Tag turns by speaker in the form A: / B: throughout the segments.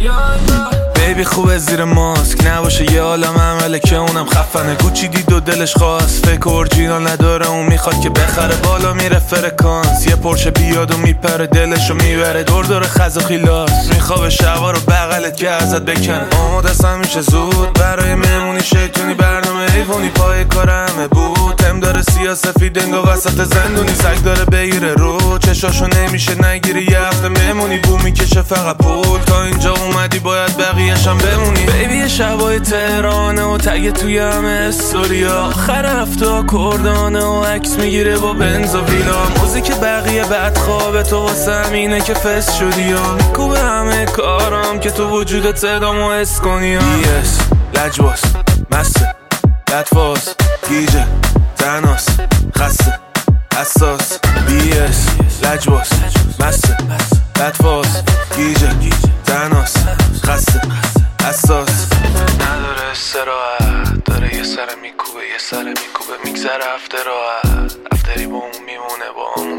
A: بیبی خوبه زیر ماسک نباشه یه عالم عمله که اونم خفنه گوچی دید و دلش خواست فکر اورجینال نداره اون میخواد که بخره بالا میره فرکانس یه پرشه بیاد و میپره دلشو میبره دور خز و خیلاس میخوابه شبا رو بغلت که ازت بکنه آماده است میشه زود برای مهمونی شیطونی برنامه ایوونی پای کار همه بود تم داره سیاسفید انگا وسط زندونی سگ داره بگیره رو چشاشو نمیشه نگیری یه هفته مهمونی بو میکشه فقط پول تا اینجا اومدی باید بقیه‌شم بمونی بیبی شبای تهرانه و تگ توی همه استوریا آخر هفته کردانه و عکس میگیره با بنز و ویلا موزیک بقیه بعد خوابه تو واسه همینه که فست شدی یا میکوبه همه کارام که تو وجودت صدامو حس کنی بیس لجباس مسته لطفاس گیجه تناس خسته حساس بیس لجباس مسته لطفاس گیجه تناس خسته حساس نداره استراحت داره یه سر میکوبه میگذره هفته راحت افتری با اون میمونه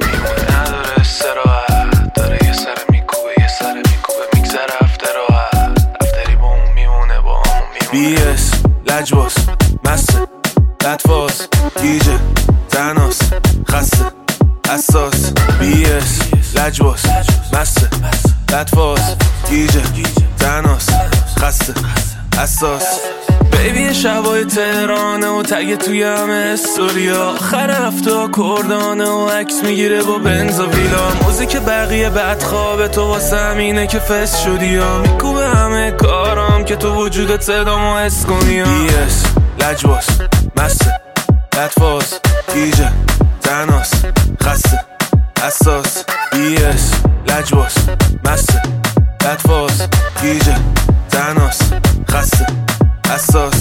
A: نداره استراحت داره یه سر میکوبه میگذره هفته راحت افتری با اون میمونه بیس لجباس مسته لطفاس گیجه تناس خسته حساس بیس لجباس مسته لطفاس گیجه تناس خسته حساس بیبی شبای تهرانه و تگ توی همه استوریا آخر هفته کردانه و عکس میگیره با بنز و ویلا موزیک بقیه بعد خوابه تو واسه همینه که فست شدی یا میکوبه همه کارام که تو وجودت صدامو حس کنی بیس لجباس مسته لطفاس گیجه تناس خسته حساس بیس لجباس مسته لطفاس گیجه تناس خسته حساس